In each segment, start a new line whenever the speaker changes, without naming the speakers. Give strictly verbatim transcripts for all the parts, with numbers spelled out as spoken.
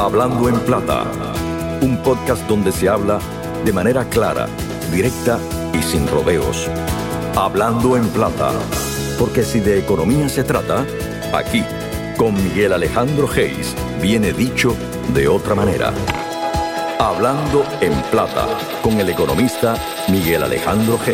Hablando en Plata, un podcast donde se habla de manera clara, directa y sin rodeos. Hablando en Plata, porque si de economía se trata, aquí, con Miguel Alejandro Geis, viene dicho de otra manera. Hablando en Plata, con el economista Miguel Alejandro Geis.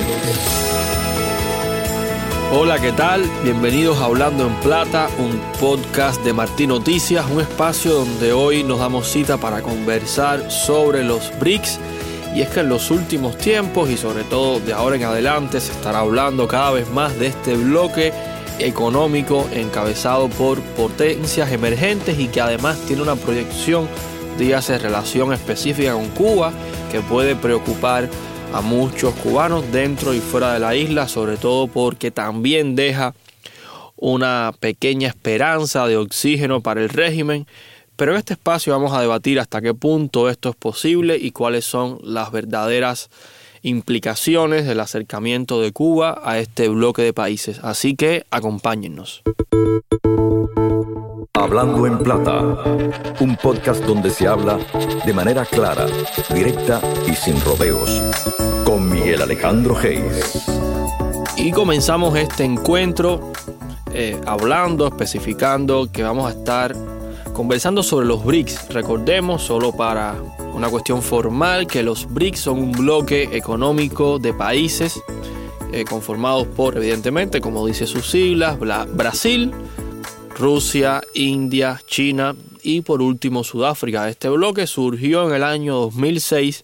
Hola, ¿qué tal? Bienvenidos a Hablando en Plata, un podcast de Martín Noticias, un espacio donde hoy nos damos cita para conversar sobre los B R I C S. Y es que en los últimos tiempos, y sobre todo de ahora en adelante, se estará hablando cada vez más de este bloque económico encabezado por potencias emergentes y que además tiene una proyección, dígase, relación específica con Cuba, que puede preocupar a muchos cubanos dentro y fuera de la isla, sobre todo porque también deja una pequeña esperanza de oxígeno para el régimen. Pero en este espacio vamos a debatir hasta qué punto esto es posible y cuáles son las verdaderas implicaciones del acercamiento de Cuba a este bloque de países. Así que acompáñennos.
Hablando en Plata, un podcast donde se habla de manera clara, directa y sin rodeos, con Miguel Alejandro Geis.
Y comenzamos este encuentro eh, hablando, especificando que vamos a estar conversando sobre los B R I C S. Recordemos, solo para una cuestión formal, que los B R I C S son un bloque económico de países eh, conformados por, evidentemente, como dice sus siglas, Brasil, Rusia, India, China y por último Sudáfrica. Este bloque surgió en el año dos mil seis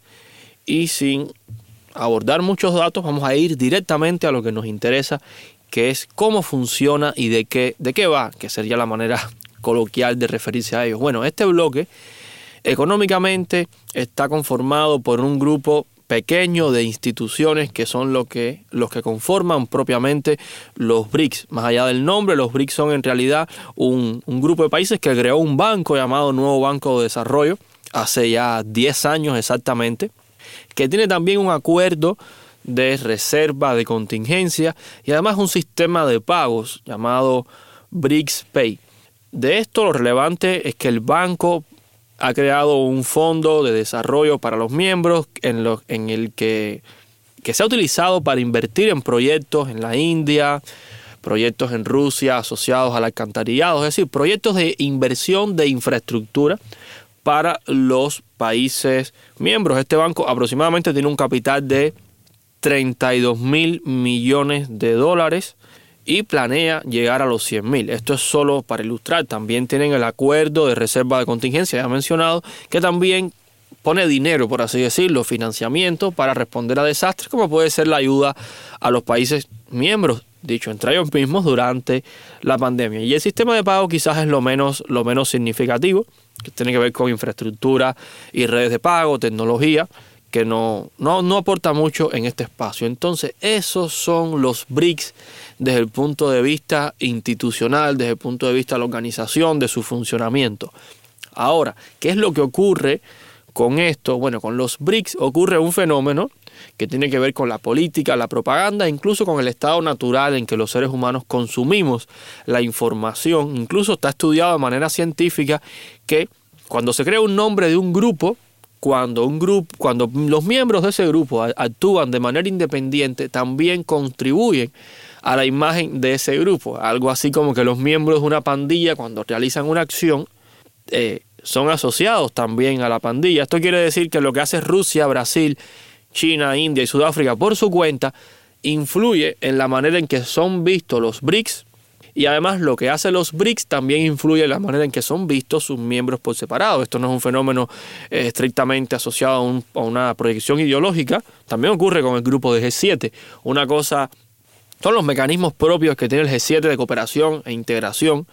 y sin abordar muchos datos vamos a ir directamente a lo que nos interesa, que es cómo funciona y de qué, de qué va, que sería la manera coloquial de referirse a ellos. Bueno, este bloque económicamente está conformado por un grupo pequeño de instituciones que son lo que, los que conforman propiamente los B R I C S. Más allá del nombre, los B R I C S son en realidad un, un grupo de países que creó un banco llamado Nuevo Banco de Desarrollo hace ya diez años exactamente, que tiene también un acuerdo de reserva de contingencia y además un sistema de pagos llamado B R I C S Pay. De esto lo relevante es que el banco ha creado un fondo de desarrollo para los miembros en, lo, en el que, que se ha utilizado para invertir en proyectos en la India, proyectos en Rusia asociados al alcantarillado, es decir, proyectos de inversión de infraestructura para los países miembros. Este banco aproximadamente tiene un capital de treinta y dos mil millones de dólares y planea llegar a los cien mil. Esto es solo para ilustrar. También tienen el acuerdo de reserva de contingencia, ya mencionado, que también pone dinero, por así decirlo, financiamiento para responder a desastres, como puede ser la ayuda a los países miembros, dicho entre ellos mismos, durante la pandemia. Y el sistema de pago quizás es lo menos, lo menos significativo, que tiene que ver con infraestructura y redes de pago, tecnología, que no, no, no aporta mucho en este espacio. Entonces, esos son los B R I C S desde el punto de vista institucional, desde el punto de vista de la organización, de su funcionamiento. Ahora, ¿qué es lo que ocurre con esto? Bueno, con los B R I C S ocurre un fenómeno que tiene que ver con la política, la propaganda, incluso con el estado natural en que los seres humanos consumimos la información. Incluso está estudiado de manera científica que cuando se crea un nombre de un grupo, Cuando, un grupo, cuando los miembros de ese grupo actúan de manera independiente, también contribuyen a la imagen de ese grupo. Algo así como que los miembros de una pandilla, cuando realizan una acción, eh, son asociados también a la pandilla. Esto quiere decir que lo que hace Rusia, Brasil, China, India y Sudáfrica por su cuenta influye en la manera en que son vistos los B R I C S. Y además lo que hacen los B R I C S también influye en la manera en que son vistos sus miembros por separado. Esto no es un fenómeno eh, estrictamente asociado a, un, a una proyección ideológica. También ocurre con el grupo de G siete. Una cosa son los mecanismos propios que tiene el G siete de cooperación e integración.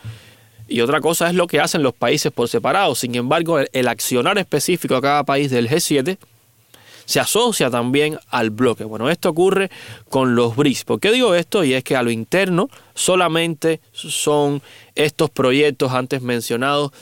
Y otra cosa es lo que hacen los países por separado. Sin embargo, el, el accionar específico a cada país del G siete se asocia también al bloque. Bueno, esto ocurre con los B R I C S. ¿Por qué digo esto? Y es que a lo interno solamente son estos proyectos antes mencionados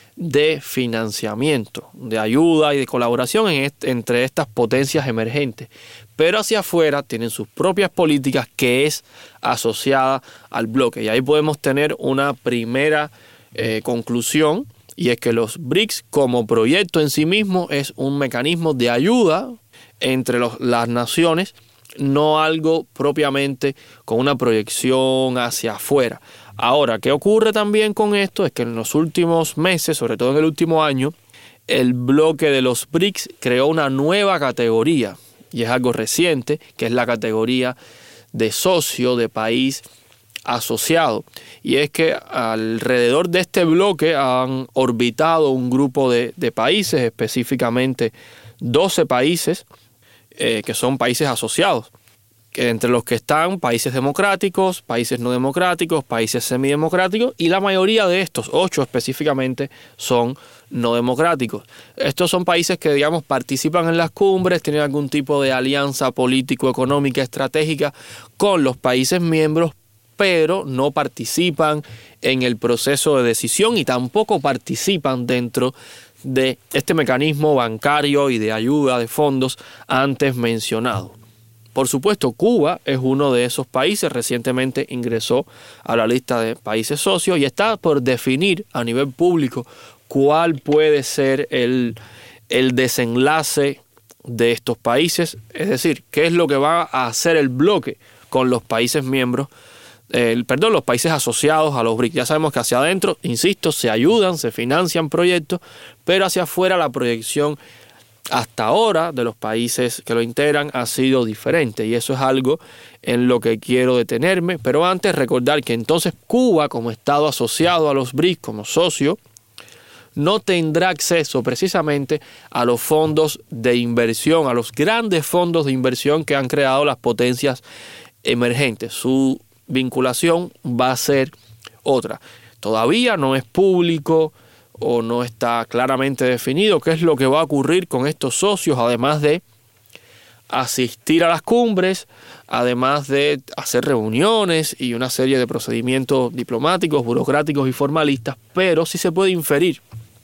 de financiamiento, de ayuda y de colaboración en est- entre estas potencias emergentes. Pero hacia afuera tienen sus propias políticas que es asociada al bloque. Y ahí podemos tener una primera eh, conclusión Y es que los B R I C S como proyecto en sí mismo es un mecanismo de ayuda entre los, las naciones, no algo propiamente con una proyección hacia afuera. Ahora, ¿qué ocurre también con esto? Es que en los últimos meses, sobre todo en el último año, el bloque de los B R I C S creó una nueva categoría, y es algo reciente, que es la categoría de socio de país asociado. Y es que alrededor de este bloque han orbitado un grupo de, de países, específicamente doce países, eh, que son países asociados, que entre los que están países democráticos, países no democráticos, países semidemocráticos, y la mayoría de estos, ocho específicamente, son no democráticos. Estos son países que, digamos, participan en las cumbres, tienen algún tipo de alianza político-económica estratégica con los países miembros, pero no participan en el proceso de decisión y tampoco participan dentro de este mecanismo bancario y de ayuda de fondos antes mencionado. Por supuesto, Cuba es uno de esos países, recientemente ingresó a la lista de países socios y está por definir a nivel público cuál puede ser el, el desenlace de estos países, es decir, qué es lo que va a hacer el bloque con los países miembros, eh, perdón, los países asociados a los B R I C S. Ya sabemos que hacia adentro, insisto, se ayudan, se financian proyectos, pero hacia afuera la proyección hasta ahora de los países que lo integran ha sido diferente, y eso es algo en lo que quiero detenerme. Pero antes, recordar que entonces Cuba, como estado asociado a los B R I C S, como socio, no tendrá acceso precisamente a los fondos de inversión, a los grandes fondos de inversión que han creado las potencias emergentes. Su vinculación va a ser otra. Todavía no es público o no está claramente definido qué es lo que va a ocurrir con estos socios, además de asistir a las cumbres, además de hacer reuniones y una serie de procedimientos diplomáticos, burocráticos y formalistas, pero sí se puede inferir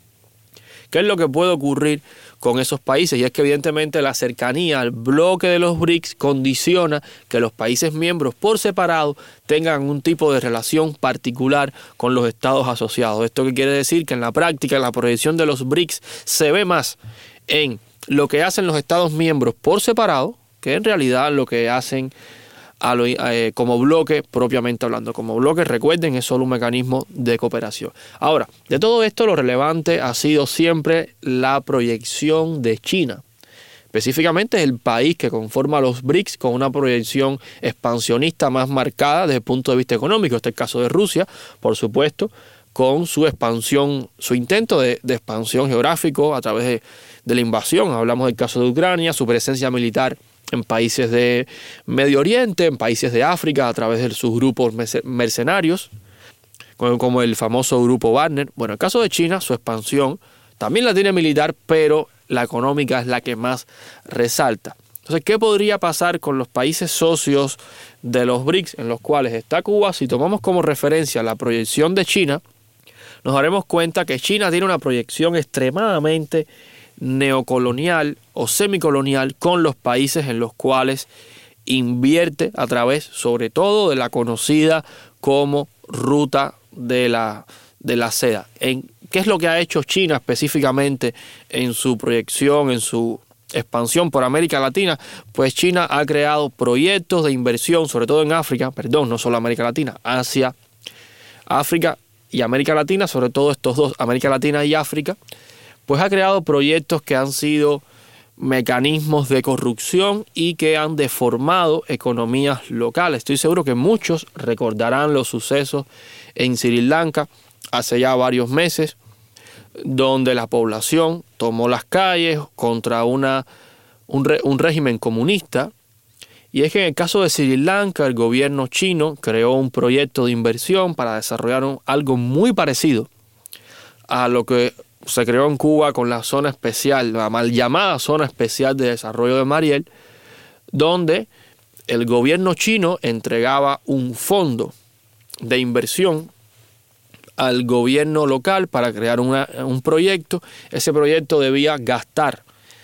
qué es lo que puede ocurrir con esos países, y es que evidentemente la cercanía al bloque de los B R I C S condiciona que los países miembros por separado tengan un tipo de relación particular con los estados asociados. ¿Esto qué quiere decir? Que en la práctica la proyección de los B R I C S se ve más en lo que hacen los estados miembros por separado que en realidad lo que hacen a lo, eh, como bloque propiamente hablando. Como bloque, recuerden, es solo un mecanismo de cooperación. Ahora, de todo esto lo relevante ha sido siempre la proyección de China. Específicamente es el país que conforma a los B R I C S con una proyección expansionista más marcada desde el punto de vista económico. Este es el caso de Rusia, por supuesto, con su expansión, su intento de, de expansión geográfico a través de, de la invasión. Hablamos del caso de Ucrania, su presencia militar en países de Medio Oriente, en países de África, a través de sus grupos mercenarios, como el famoso grupo Wagner. Bueno, en el caso de China, su expansión también la tiene militar, pero la económica es la que más resalta. Entonces, ¿qué podría pasar con los países socios de los B R I C S en los cuales está Cuba? Si tomamos como referencia la proyección de China, nos daremos cuenta que China tiene una proyección extremadamente neocolonial o semicolonial con los países en los cuales invierte a través, sobre todo, de la conocida como ruta de la, de la seda. En, ¿Qué es lo que ha hecho China específicamente en su proyección, en su expansión por América Latina? Pues China ha creado proyectos de inversión, sobre todo en África, perdón, no solo América Latina, Asia, África y América Latina, sobre todo estos dos, América Latina y África, pues ha creado proyectos que han sido mecanismos de corrupción y que han deformado economías locales. Estoy seguro que muchos recordarán los sucesos en Sri Lanka hace ya varios meses, donde la población tomó las calles contra una, un, re, un régimen comunista. Y es que en el caso de Sri Lanka, el gobierno chino creó un proyecto de inversión para desarrollar un, algo muy parecido a lo que se creó en Cuba con la zona especial, la mal llamada zona especial de desarrollo de Mariel, donde el gobierno chino entregaba un fondo de inversión al gobierno local para crear una, un proyecto. Ese proyecto debía gastar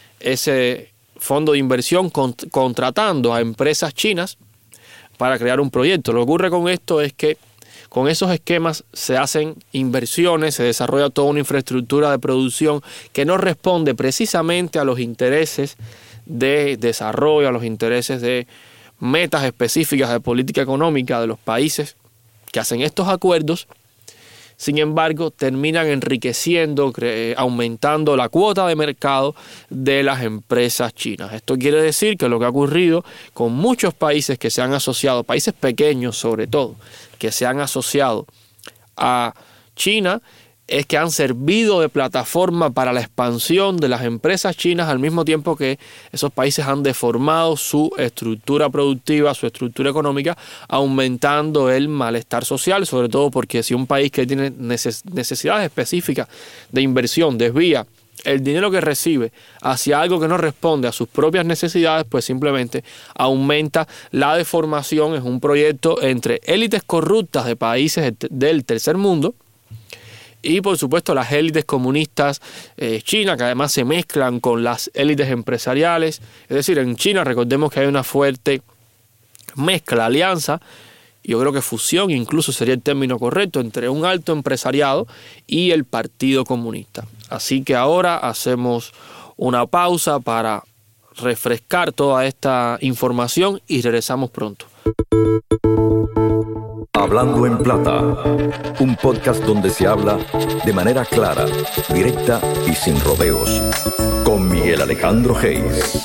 ese fondo de inversión cont- contratando a empresas chinas para crear un proyecto. Lo que ocurre con esto es que con esos esquemas se hacen inversiones, se desarrolla toda una infraestructura de producción que no responde precisamente a los intereses de desarrollo, a los intereses de metas específicas de política económica de los países que hacen estos acuerdos. Sin embargo, terminan enriqueciendo, aumentando la cuota de mercado de las empresas chinas. Esto quiere decir que lo que ha ocurrido con muchos países que se han asociado, países pequeños sobre todo, que se han asociado a China, es que han servido de plataforma para la expansión de las empresas chinas al mismo tiempo que esos países han deformado su estructura productiva, su estructura económica, aumentando el malestar social, sobre todo porque si un país que tiene neces- necesidades específicas de inversión desvía el dinero que recibe hacia algo que no responde a sus propias necesidades, pues simplemente aumenta la deformación. Es un proyecto entre élites corruptas de países del tercer mundo y por supuesto las élites comunistas eh, chinas, que además se mezclan con las élites empresariales. Es decir, en China recordemos que hay una fuerte mezcla, alianza, yo creo que fusión incluso sería el término correcto, entre un alto empresariado y el Partido Comunista. Así que ahora hacemos una pausa para refrescar toda esta información y regresamos pronto.
Hablando en Plata, un podcast donde se habla de manera clara, directa y sin rodeos, con Miguel Alejandro Hayes.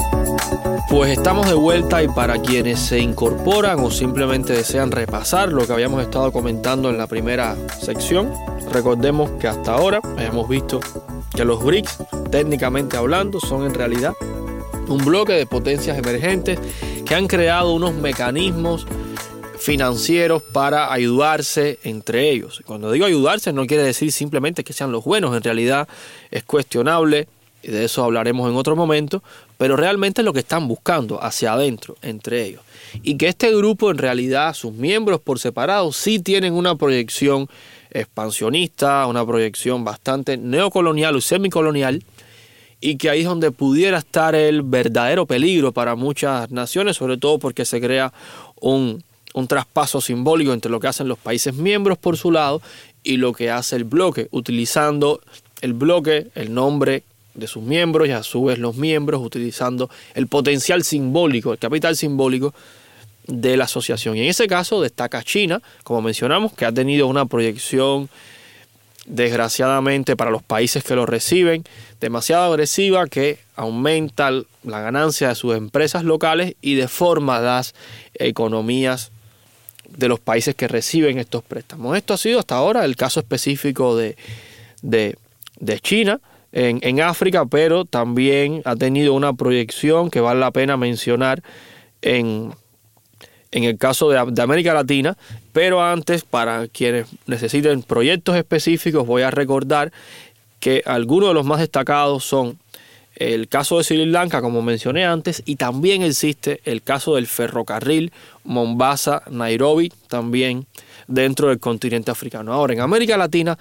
Pues estamos de vuelta y para quienes se incorporan o simplemente desean repasar lo que habíamos estado comentando en la primera sección, recordemos que hasta ahora habíamos visto que los B R I C S, técnicamente hablando, son en realidad un bloque de potencias emergentes que han creado unos mecanismos financieros para ayudarse entre ellos. Cuando digo ayudarse no quiere decir simplemente que sean los buenos, en realidad es cuestionable, y de eso hablaremos en otro momento, pero realmente es lo que están buscando hacia adentro entre ellos. Y que este grupo en realidad, sus miembros por separado, sí tienen una proyección expansionista, una proyección bastante neocolonial o semicolonial, y que ahí es donde pudiera estar el verdadero peligro para muchas naciones, sobre todo porque se crea un un traspaso simbólico entre lo que hacen los países miembros por su lado y lo que hace el bloque, utilizando el bloque, el nombre de sus miembros y a su vez los miembros utilizando el potencial simbólico, el capital simbólico de la asociación. Y en ese caso destaca China, como mencionamos, que ha tenido una proyección, desgraciadamente para los países que lo reciben, demasiado agresiva, que aumenta la ganancia de sus empresas locales y deforma las economías de los países que reciben estos préstamos. Esto ha sido hasta ahora el caso específico de, de, de China en, en África, pero también ha tenido una proyección que vale la pena mencionar en, en el caso de, de América Latina. Pero antes, para quienes necesiten proyectos específicos, voy a recordar que algunos de los más destacados son el caso de Sri Lanka, como mencioné antes, y también existe el caso del ferrocarril Mombasa-Nairobi, también dentro del continente africano. Ahora, en América Latina,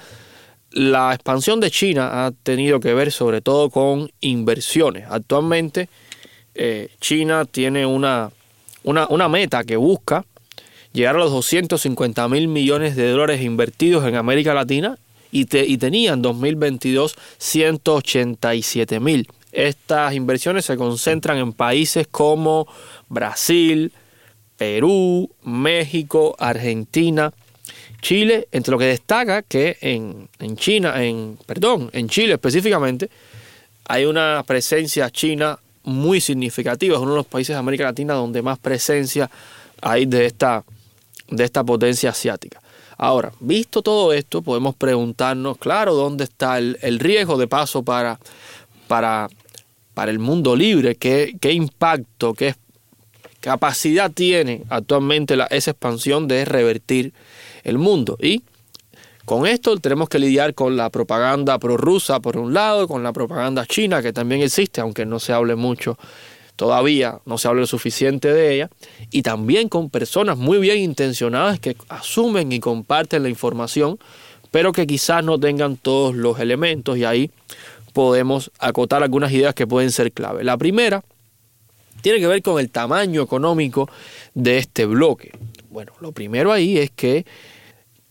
la expansión de China ha tenido que ver sobre todo con inversiones. Actualmente, eh, China tiene una, una, una meta que busca llegar a los doscientos cincuenta mil millones de dólares invertidos en América Latina y, te, y tenía en dos mil veintidós ciento ochenta y siete mil. Estas inversiones se concentran en países como Brasil, Perú, México, Argentina, Chile, entre lo que destaca que en, en China, en, perdón, en Chile específicamente, hay una presencia china muy significativa. Es uno de los países de América Latina donde más presencia hay de esta, de esta potencia asiática. Ahora, visto todo esto, podemos preguntarnos, claro, ¿dónde está el, el riesgo de paso para, para, para el mundo libre? ¿Qué, qué impacto, qué capacidad tiene actualmente la, esa expansión de revertir el mundo? Y con esto tenemos que lidiar con la propaganda prorrusa por un lado, con la propaganda china que también existe, aunque no se hable mucho todavía, no se hable lo suficiente de ella, y también con personas muy bien intencionadas que asumen y comparten la información, pero que quizás no tengan todos los elementos, y ahí podemos acotar algunas ideas que pueden ser clave. La primera tiene que ver con el tamaño económico de este bloque. Bueno, lo primero ahí es que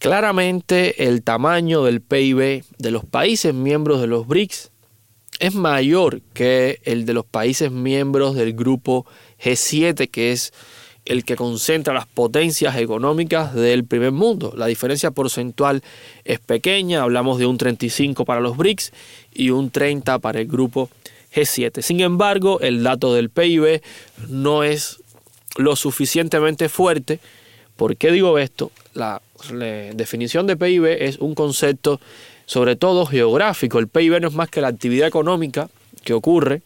Claramente el tamaño del P I B de los países miembros de los BRICS es mayor que el de los países miembros del grupo G siete, que es el que concentra las potencias económicas del primer mundo. La diferencia porcentual es pequeña, hablamos de un treinta y cinco para los BRICS y un treinta para el grupo G siete. Sin embargo, el dato del P I B no es lo suficientemente fuerte. ¿Por qué digo esto? La, la definición de P I B es un concepto sobre todo geográfico. El P I B no es más que la actividad económica que ocurre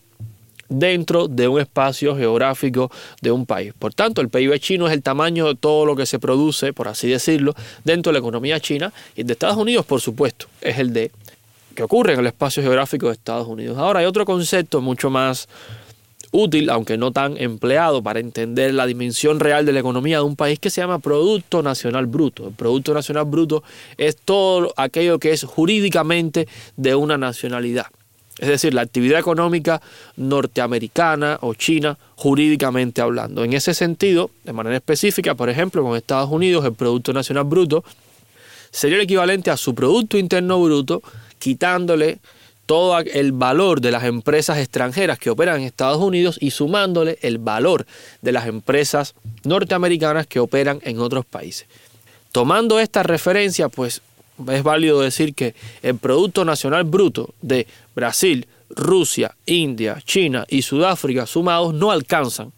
dentro de un espacio geográfico de un país. Por tanto, el P I B chino es el tamaño de todo lo que se produce, por así decirlo, dentro de la economía china, y el de Estados Unidos, por supuesto, es el de que ocurre en el espacio geográfico de Estados Unidos. Ahora, hay otro concepto mucho más útil, aunque no tan empleado, para entender la dimensión real de la economía de un país, que se llama Producto Nacional Bruto. El Producto Nacional Bruto es todo aquello que es jurídicamente de una nacionalidad. Es decir, la actividad económica norteamericana o china, jurídicamente hablando. En ese sentido, de manera específica, por ejemplo, con Estados Unidos, el Producto Nacional Bruto sería el equivalente a su Producto Interno Bruto, quitándole todo el valor de las empresas extranjeras que operan en Estados Unidos y sumándole el valor de las empresas norteamericanas que operan en otros países. Tomando esta referencia, pues es válido decir que el Producto Nacional Bruto de Brasil, Rusia, India, China y Sudáfrica sumados no alcanzan,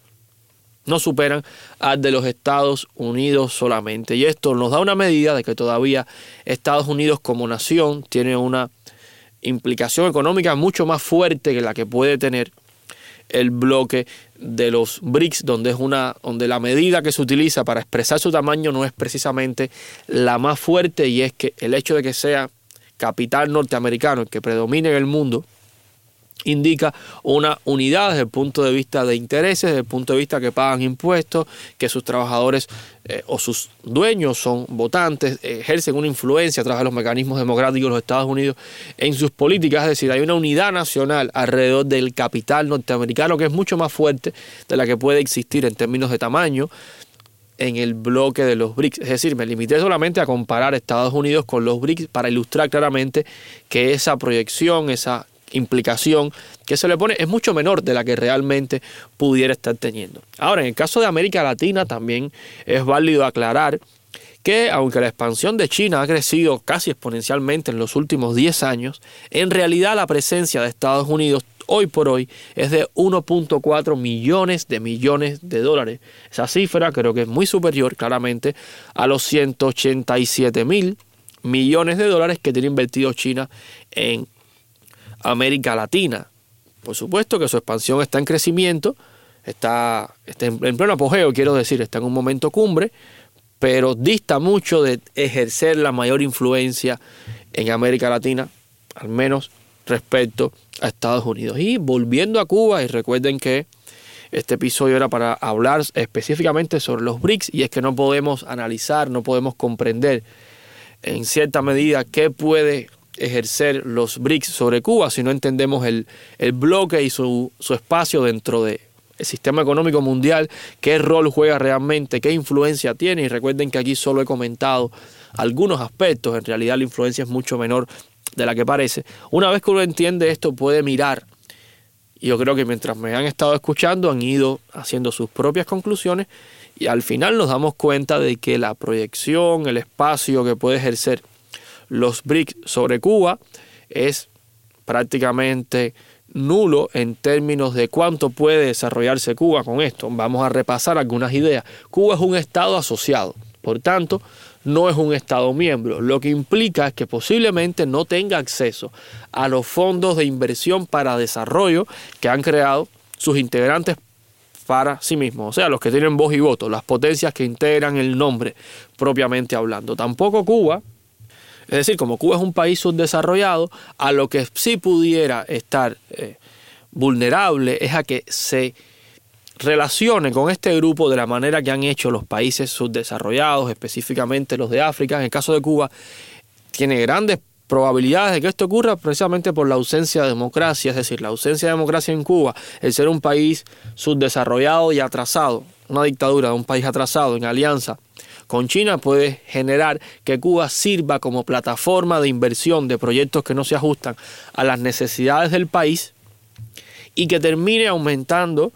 no superan al de los Estados Unidos solamente. Y esto nos da una medida de que todavía Estados Unidos como nación tiene una implicación económica mucho más fuerte que la que puede tener el bloque de los BRICS, donde es una, donde la medida que se utiliza para expresar su tamaño no es precisamente la más fuerte, y es que el hecho de que sea capital norteamericano el que predomine en el mundo indica una unidad desde el punto de vista de intereses, desde el punto de vista que pagan impuestos, que sus trabajadores eh, o sus dueños son votantes, ejercen una influencia a través de los mecanismos democráticos de los Estados Unidos en sus políticas. Es decir, hay una unidad nacional alrededor del capital norteamericano que es mucho más fuerte de la que puede existir en términos de tamaño en el bloque de los BRICS. Es decir, me limité solamente a comparar Estados Unidos con los BRICS para ilustrar claramente que esa proyección, esa implicación que se le pone es mucho menor de la que realmente pudiera estar teniendo. Ahora, en el caso de América Latina también es válido aclarar que aunque la expansión de China ha crecido casi exponencialmente en los últimos diez años, en realidad la presencia de Estados Unidos hoy por hoy es de uno punto cuatro millones de millones de dólares. Esa cifra creo que es muy superior claramente a los ciento ochenta y siete mil millones de dólares que tiene invertido China en América Latina. Por supuesto que su expansión está en crecimiento, está, está en, en pleno apogeo, quiero decir, está en un momento cumbre, pero dista mucho de ejercer la mayor influencia en América Latina, al menos respecto a Estados Unidos. Y volviendo a Cuba, y recuerden que este episodio era para hablar específicamente sobre los BRICS, y es que no podemos analizar, no podemos comprender en cierta medida qué puede ejercer los BRICS sobre Cuba si no entendemos el, el bloque y su, su espacio dentro del sistema económico mundial, qué rol juega realmente, qué influencia tiene. Y recuerden que aquí solo he comentado algunos aspectos, en realidad la influencia es mucho menor de la que parece. Una vez que uno entiende esto, puede mirar, y yo creo que mientras me han estado escuchando han ido haciendo sus propias conclusiones, y al final nos damos cuenta de que la proyección, el espacio que puede ejercer los BRICS sobre Cuba es prácticamente nulo en términos de cuánto puede desarrollarse Cuba con esto. Vamos a repasar algunas ideas. Cuba es un estado asociado, por tanto, no es un estado miembro, lo que implica que posiblemente no tenga acceso a los fondos de inversión para desarrollo que han creado sus integrantes para sí mismos, o sea, los que tienen voz y voto, las potencias que integran el nombre propiamente hablando. Tampoco Cuba, es decir, como Cuba es un país subdesarrollado, a lo que sí pudiera estar eh, vulnerable es a que se relacione con este grupo de la manera que han hecho los países subdesarrollados, específicamente los de África. En el caso de Cuba, tiene grandes probabilidades de que esto ocurra precisamente por la ausencia de democracia, es decir, la ausencia de democracia en Cuba, el ser un país subdesarrollado y atrasado, una dictadura de un país atrasado en alianza con China, puede generar que Cuba sirva como plataforma de inversión de proyectos que no se ajustan a las necesidades del país y que termine aumentando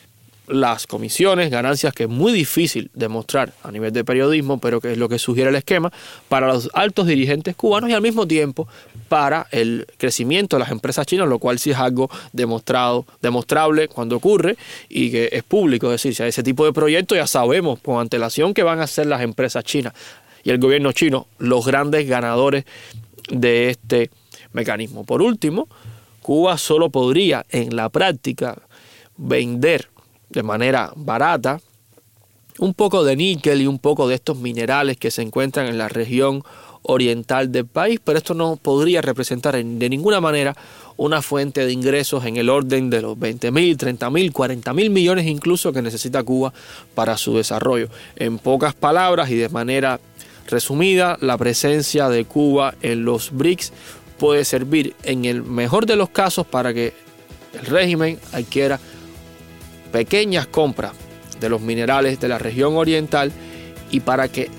las comisiones, ganancias que es muy difícil demostrar a nivel de periodismo, pero que es lo que sugiere el esquema para los altos dirigentes cubanos y al mismo tiempo para el crecimiento de las empresas chinas, lo cual sí es algo demostrado, demostrable cuando ocurre y que es público. Es decir, si hay ese tipo de proyectos ya sabemos con antelación que van a ser las empresas chinas y el gobierno chino los grandes ganadores de este mecanismo. Por último, Cuba solo podría en la práctica vender de manera barata un poco de níquel y un poco de estos minerales que se encuentran en la región oriental del país, pero esto no podría representar en, de ninguna manera una fuente de ingresos en el orden de los veinte mil, treinta mil, cuarenta mil millones incluso que necesita Cuba para su desarrollo. En pocas palabras y de manera resumida, la presencia de Cuba en los BRICS puede servir en el mejor de los casos para que el régimen adquiera pequeñas compras de los minerales de la región oriental y para que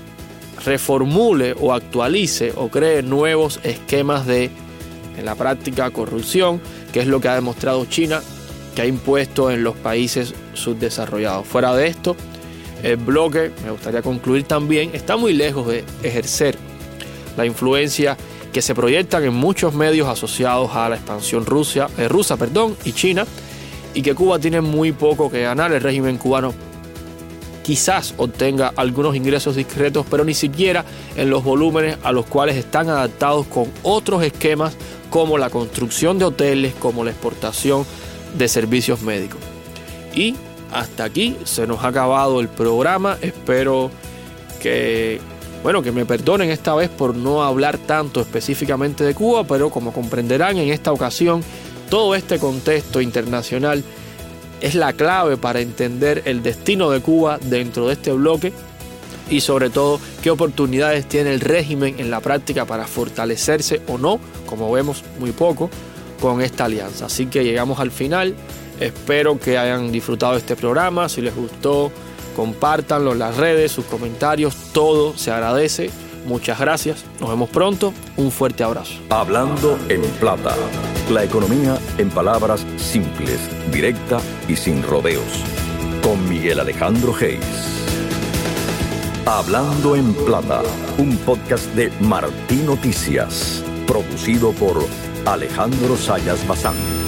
reformule o actualice o cree nuevos esquemas de, en la práctica, corrupción, que es lo que ha demostrado China, que ha impuesto en los países subdesarrollados. Fuera de esto, el bloque, me gustaría concluir también, está muy lejos de ejercer la influencia que se proyectan en muchos medios asociados a la expansión Rusia, eh, rusa perdón, y China, y que Cuba tiene muy poco que ganar. El régimen cubano quizás obtenga algunos ingresos discretos, pero ni siquiera en los volúmenes a los cuales están adaptados con otros esquemas como la construcción de hoteles, como la exportación de servicios médicos. Y hasta aquí se nos ha acabado el programa. Espero que, bueno, que me perdonen esta vez por no hablar tanto específicamente de Cuba, pero como comprenderán en esta ocasión, todo este contexto internacional es la clave para entender el destino de Cuba dentro de este bloque y sobre todo qué oportunidades tiene el régimen en la práctica para fortalecerse o no, como vemos muy poco, con esta alianza. Así que llegamos al final. Espero que hayan disfrutado este programa. Si les gustó, compártanlo en las redes, sus comentarios, todo se agradece. Muchas gracias, nos vemos pronto, un fuerte abrazo.
Hablando en plata, la economía en palabras simples, directa y sin rodeos, con Miguel Alejandro Geis. Hablando en plata, un podcast de Martí Noticias, producido por Alejandro Sayas Bazán.